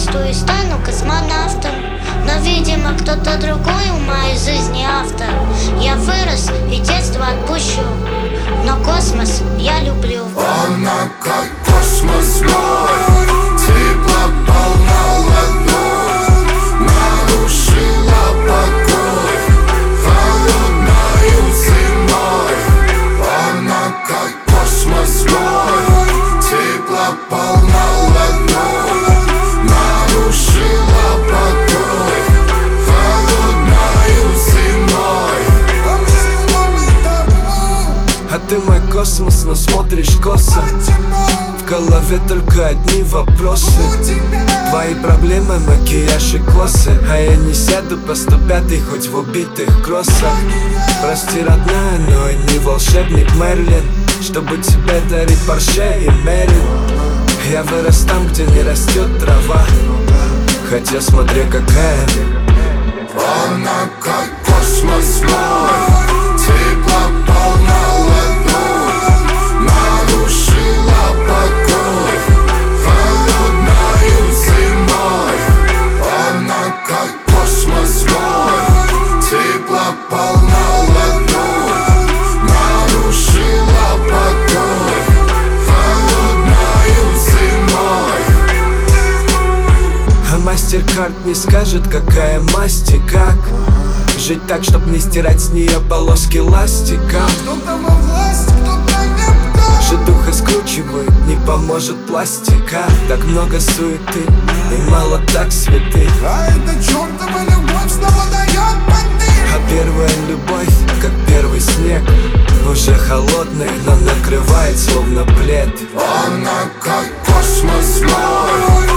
мечту и стану космонавтом. Но, видимо, кто-то другой в моей жизни автор. Я вырос и детство отпущу, но космос я люблю. Она как космос мой, тепло полна ладонь, нарушила покой холодною зимой. Она как космос мой, тепло полна ладонь, нарушила покой холодною зимой. А ты мой космос, но смотришь косо. В голове только одни вопросы. Твои проблемы, макияж и косы. А я не сяду по 105-й, хоть в убитых кроссах. Прости, родная, но я не волшебник Мерлин, чтобы тебе дарить Порше и Мерин. Я вырос там, где не растет трава, хотя смотря какая. Она как космос мой, тепло полна ладонь, нарушила покой холодною зимой. Она как космос мой, тепло полна ладонь, нарушила покой холодною зимой. А мастер-карт не скажет, какая масть и как жить так, чтоб не стирать с нее полоски ластика. Кто-то во власть, кто-то никто. Житуха скручивает, не поможет пластика. Так много суеты и мало так святых. А эта чертова любовь снова дает поддых. А первая любовь, как первый снег, уже холодный, но накрывает словно плед. Она как космос мой,